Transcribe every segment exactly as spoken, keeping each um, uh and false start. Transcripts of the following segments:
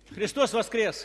Христос воскрес!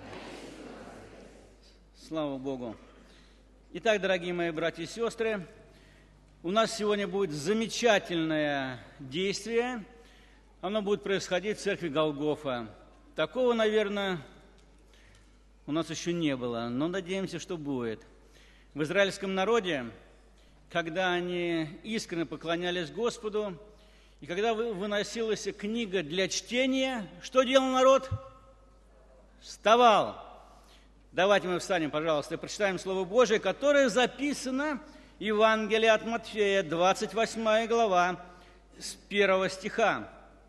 Слава Богу! Итак, дорогие мои братья и сестры, у нас сегодня будет замечательное действие. Оно будет происходить в церкви Голгофа. Такого, наверное, у нас еще не было, но надеемся, что будет. В израильском народе, когда они искренне поклонялись Господу, и когда выносилась книга для чтения, что делал народ? Вставал. Давайте мы встанем, пожалуйста, и прочитаем Слово Божие, которое записано в Евангелии от Матфея, двадцать восьмая глава, с первого стиха.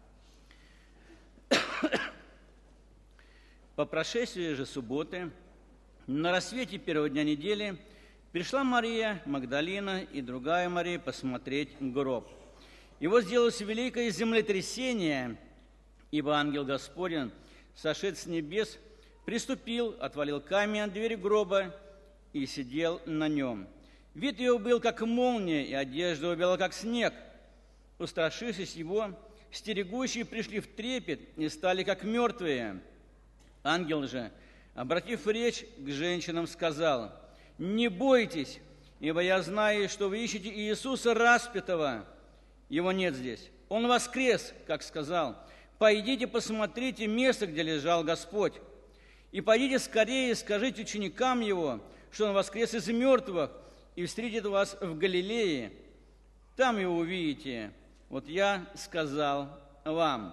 По прошествии же субботы, на рассвете первого дня недели, пришла Мария Магдалина и другая Мария посмотреть гроб. И вот сделалось великое землетрясение, ибо ангел Господень, сошед с небес, приступил, отвалил камень от двери гроба и сидел на нем. Вид его был, как молния, и одежда его бела, как снег. Устрашившись его, стерегущие пришли в трепет и стали, как мертвые. Ангел же, обратив речь к женщинам, сказал: «Не бойтесь, ибо я знаю, что вы ищете Иисуса распятого. Его нет здесь. Он воскрес, как сказал. Пойдите, посмотрите место, где лежал Господь. И пойдите скорее и скажите ученикам Его, что Он воскрес из мертвых и встретит вас в Галилее. Там Его увидите. Вот я сказал вам».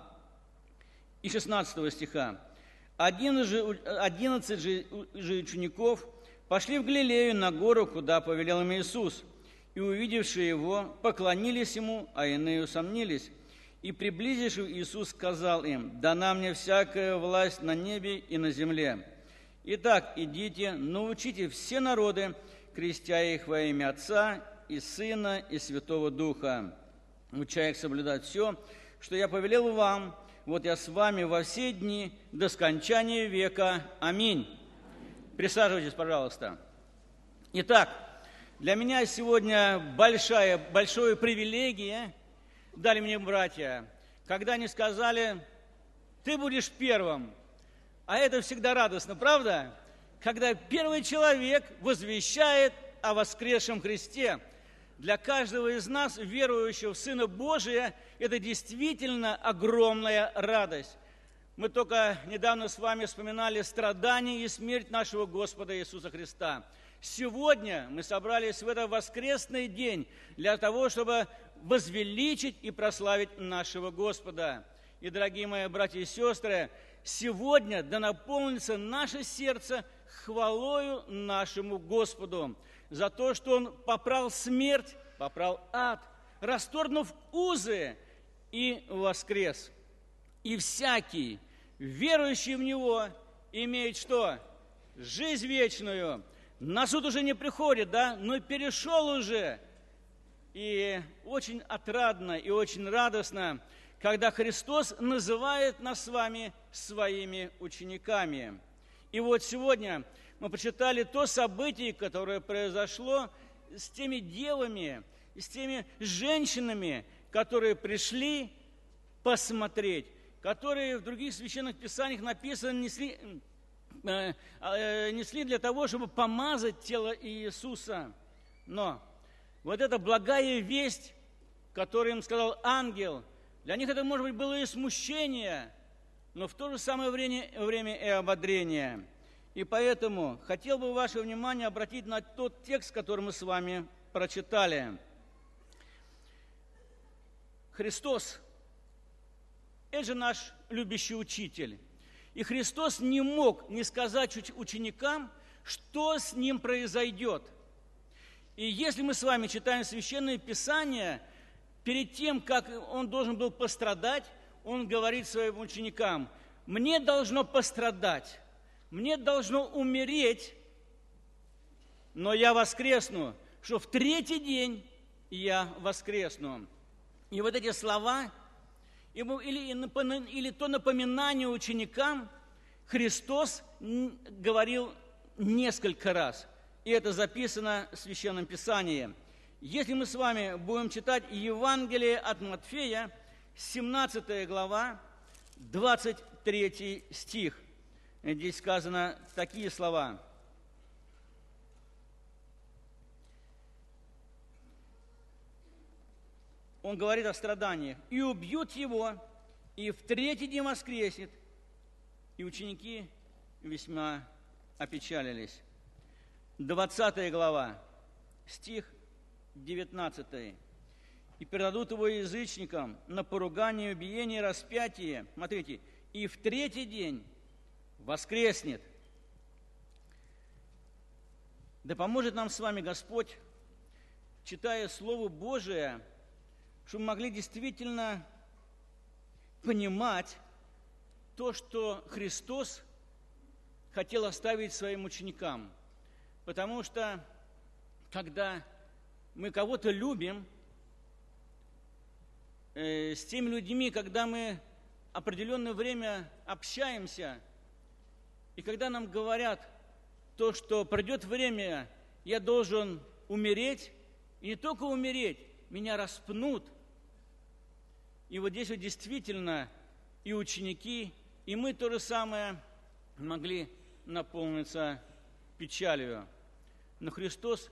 И шестнадцатого стиха. Одиннадцать же, одиннадцать же, же учеников пошли в Галилею на гору, куда повелел им Иисус. И, увидевшие Его, поклонились Ему, а иные усомнились. И, приблизившись, Иисус сказал им: «Дана мне всякая власть на небе и на земле. Итак, идите, научите все народы, крестя их во имя Отца и Сына и Святого Духа, уча их соблюдать все, что я повелел вам. Вот я с вами во все дни до скончания века. Аминь». Присаживайтесь, пожалуйста. Итак, для меня сегодня большая, большое привилегия дали мне братья, когда они сказали: «Ты будешь первым». А это всегда радостно, правда? Когда первый человек возвещает о воскресшем Христе. Для каждого из нас, верующего в Сына Божия, это действительно огромная радость. Мы только недавно с вами вспоминали страдания и смерть нашего Господа Иисуса Христа. Сегодня мы собрались в этот воскресный день для того, чтобы возвеличить и прославить нашего Господа. И, дорогие мои братья и сестры, сегодня да наполнится наше сердце хвалою нашему Господу за то, что Он попрал смерть, попрал ад, расторгнув узы и воскрес. И всякий, верующий в Него, имеет что? Жизнь вечную. На суд уже не приходит, да, но перешел уже. И очень отрадно и очень радостно, когда Христос называет нас с вами своими учениками. И вот сегодня мы прочитали то событие, которое произошло с теми девами, с теми женщинами, которые пришли посмотреть, которые в других священных писаниях написано, несли, э, э, несли для того, чтобы помазать тело Иисуса. Но вот эта благая весть, которую им сказал ангел, для них это, может быть, было и смущение, но в то же самое время, время и ободрение. И поэтому хотел бы ваше внимание обратить на тот текст, который мы с вами прочитали. Христос – это же наш любящий учитель. И Христос не мог не сказать ученикам, что с Ним произойдет. И если мы с вами читаем Священное Писание, перед тем, как Он должен был пострадать, Он говорит своим ученикам: «Мне должно пострадать, мне должно умереть, но я воскресну, что в третий день я воскресну». И вот эти слова, или, или то напоминание ученикам, Христос говорил несколько раз. И это записано в Священном Писании. Если мы с вами будем читать Евангелие от Матфея, семнадцатая глава, двадцать третий стих. здесь сказано такие слова. Он говорит о страданиях. «И убьют его, и в третий день воскреснет». И ученики весьма опечалились. двадцатая глава, стих девятнадцатый. «И предадут его язычникам на поругание, убиение, распятие». Смотрите, «и в третий день воскреснет». Да поможет нам с вами Господь, читая Слово Божие, чтобы мы могли действительно понимать то, что Христос хотел оставить своим ученикам. Потому что, когда мы кого-то любим, э, с теми людьми, когда мы определенное время общаемся, и когда нам говорят то, что придет время, я должен умереть, и не только умереть, меня распнут. И вот здесь вот действительно и ученики, и мы то же самое могли наполниться печалью. Но Христос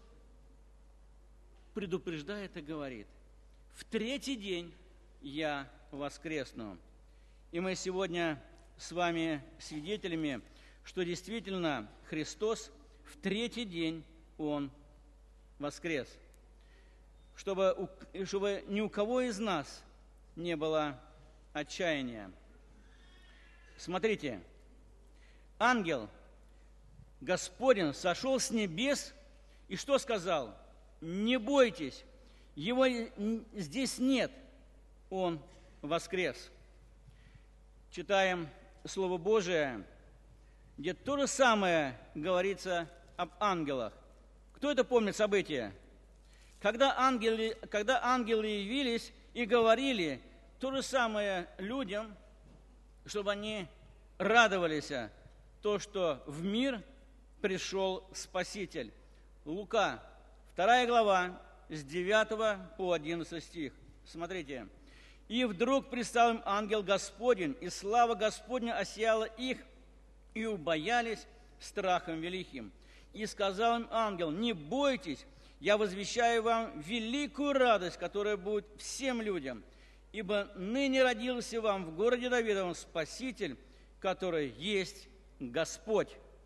предупреждает и говорит: в третий день я воскресну. И мы сегодня с вами свидетелями, что действительно Христос в третий день Он воскрес. Чтобы, чтобы ни у кого из нас не было отчаяния. Смотрите, ангел Господень сошел с небес и что сказал? Не бойтесь, его здесь нет, он воскрес. Читаем Слово Божие, где то же самое говорится об ангелах. Кто это помнит событие? Когда ангелы, когда ангелы явились и говорили то же самое людям, чтобы они радовались, то, что в мир пришел Спаситель. Лука, вторая глава, с девятого по одиннадцатый стих. Смотрите. «И вдруг предстал им ангел Господень, и слава Господня осияла их, и убоялись страхом великим. И сказал им ангел: не бойтесь, я возвещаю вам великую радость, которая будет всем людям, ибо ныне родился вам в городе Давидовом Спаситель, который есть Господь.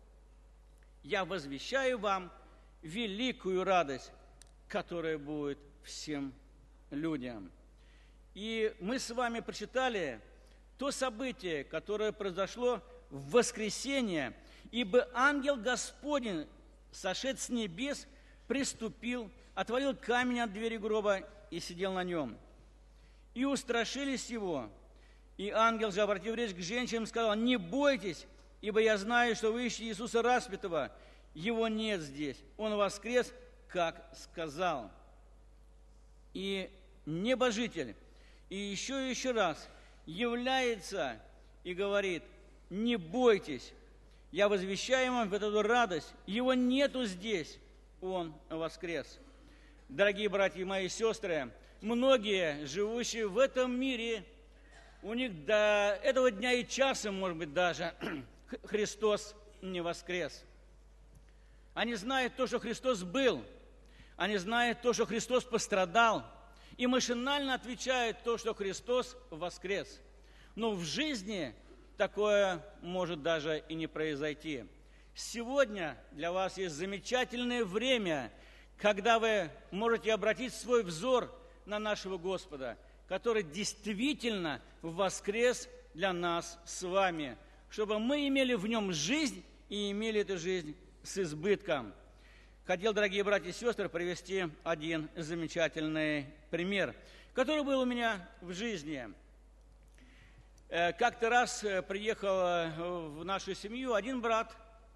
Я возвещаю вам великую радость, которая будет всем людям». И мы с вами прочитали то событие, которое произошло в воскресенье, ибо ангел Господень, сошед с небес, приступил, отворил камень от двери гроба и сидел на нем. И устрашились его. И ангел же, обратив речь к женщинам, сказал: не бойтесь, ибо я знаю, что вы ищете Иисуса распятого. Его нет здесь, он воскрес, как сказал. И небожитель, и еще и еще раз является и говорит: не бойтесь, я возвещаю вам эту радость, его нету здесь, он воскрес. Дорогие братья мои и сестры, многие, живущие в этом мире, у них до этого дня и часа, может быть, даже Христос не воскрес. Они знают то, что Христос был, они знают то, что Христос пострадал, и машинально отвечают то, что Христос воскрес. Но в жизни такое может даже и не произойти. Сегодня для вас есть замечательное время, когда вы можете обратить свой взор на нашего Господа, который действительно воскрес для нас с вами, чтобы мы имели в нем жизнь и имели эту жизнь с избытком. Хотел, дорогие братья и сестры, привести один замечательный пример, который был у меня в жизни. Как-то раз приехал в нашу семью один брат,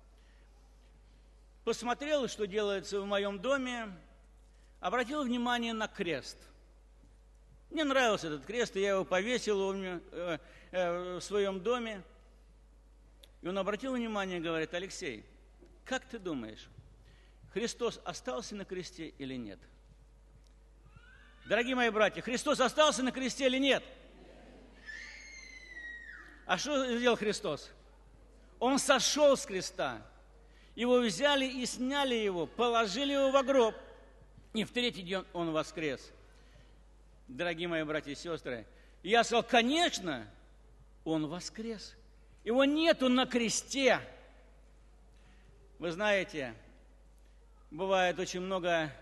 посмотрел, что делается в моем доме, обратил внимание на крест. Мне нравился этот крест, и я его повесил у меня, э, э, в своем доме. И он обратил внимание и говорит: Алексей, как ты думаешь, Христос остался на кресте или нет? Дорогие мои братья, Христос остался на кресте или нет? А что сделал Христос? Он сошел с креста. Его взяли и сняли его, положили его во гроб. И в третий день он воскрес. Дорогие мои братья и сестры, я сказал, конечно, он воскрес. Его нету на кресте. Вы знаете, бывает очень много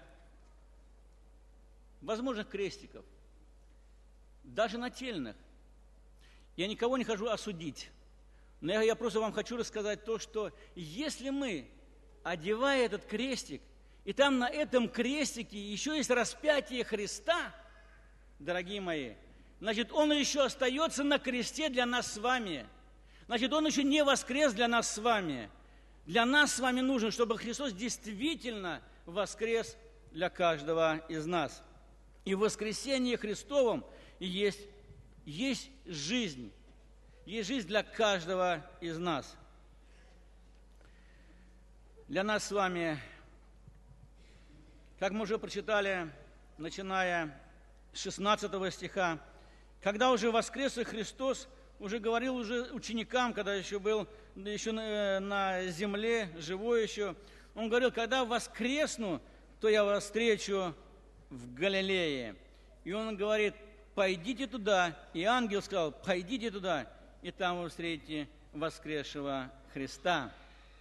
возможных крестиков, даже нательных. Я никого не хочу осудить, но я, я просто вам хочу рассказать то, что если мы, одевая этот крестик, и там на этом крестике еще есть распятие Христа, дорогие мои, значит, Он еще остается на кресте для нас с вами. Значит, Он еще не воскрес для нас с вами. Для нас с вами нужно, чтобы Христос действительно воскрес для каждого из нас. И в воскресении Христовом есть, есть жизнь. Есть жизнь для каждого из нас. Для нас с вами, как мы уже прочитали, начиная с шестнадцатого стиха, когда уже воскрес Христос, уже говорил уже ученикам, когда еще был еще на, на земле, живой еще, Он говорил, когда воскресну, то я вас встречу в Галилее. И Он говорит, пойдите туда. И ангел сказал, пойдите туда, и там вы встретите воскресшего Христа.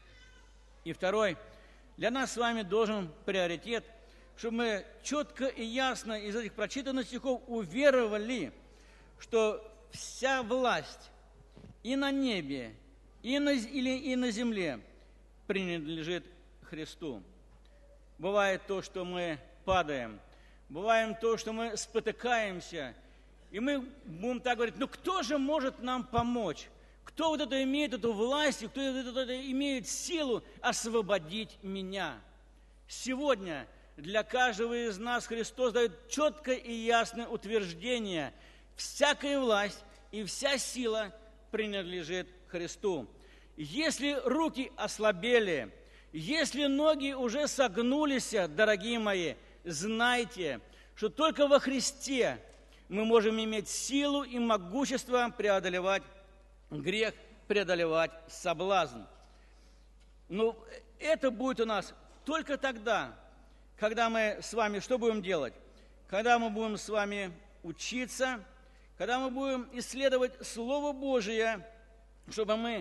И второй, для нас с вами должен приоритет, чтобы мы четко и ясно из этих прочитанных стихов уверовали, что вся власть и на небе, и на, или, и на земле принадлежит Христу. Бывает то, что мы падаем, бывает то, что мы спотыкаемся, и мы будем так говорить, ну кто же может нам помочь? Кто вот это имеет эту власть, кто это, это имеет силу освободить меня? Сегодня для каждого из нас Христос дает четкое и ясное утверждение. Всякая власть и вся сила принадлежит Христу. Если руки ослабели, если ноги уже согнулись, дорогие мои, знайте, что только во Христе мы можем иметь силу и могущество преодолевать грех, преодолевать соблазн. Но это будет у нас только тогда, когда мы с вами что будем делать? Когда мы будем с вами учиться, когда мы будем исследовать Слово Божие, чтобы мы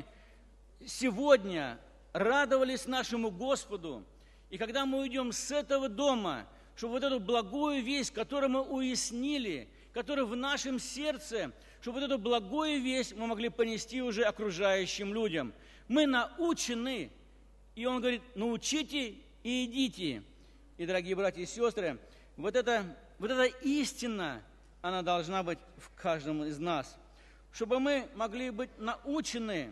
сегодня радовались нашему Господу, и когда мы уйдем с этого дома, чтобы вот эту благую весть, которую мы уяснили, которая в нашем сердце, чтобы вот эту благую весть мы могли понести уже окружающим людям. Мы научены, и Он говорит, научите и идите. И, дорогие братья и сестры, вот эта, вот эта истина, она должна быть в каждом из нас, чтобы мы могли быть научены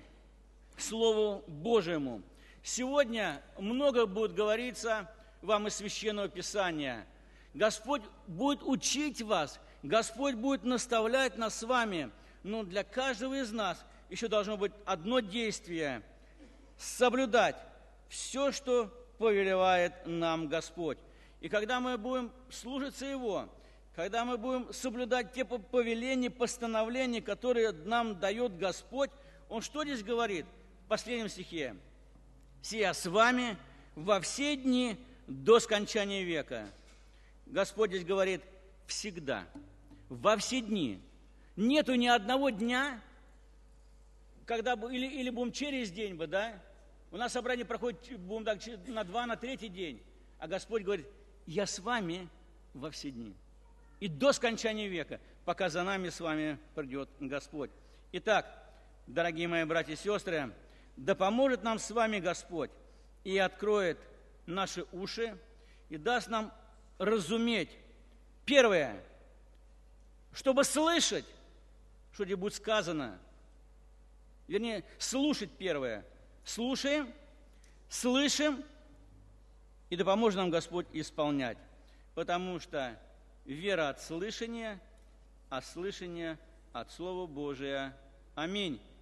Слову Божьему. Сегодня много будет говориться вам из Священного Писания. Господь будет учить вас, Господь будет наставлять нас с вами, но для каждого из нас еще должно быть одно действие – соблюдать все, что повелевает нам Господь. И когда мы будем слушаться Его, когда мы будем соблюдать те повеления, постановления, которые нам дает Господь, Он что здесь говорит в последнем стихе? «Сия с вами во все дни до скончания века». Господь здесь говорит всегда, во все дни. Нету ни одного дня, когда, или, или будем через день, бы, да? У нас собрание проходит будем так, на два, на третий день. А Господь говорит, я с вами во все дни. И до скончания века, пока за нами с вами придет Господь. Итак, дорогие мои братья и сестры, да поможет нам с вами Господь и откроет наши уши, и даст нам разуметь. Первое, чтобы слышать, что здесь будет сказано. Вернее, слушать первое. Слушаем, слышим, и да поможет нам Господь исполнять. Потому что вера от слышания, а слышание от Слова Божия. Аминь.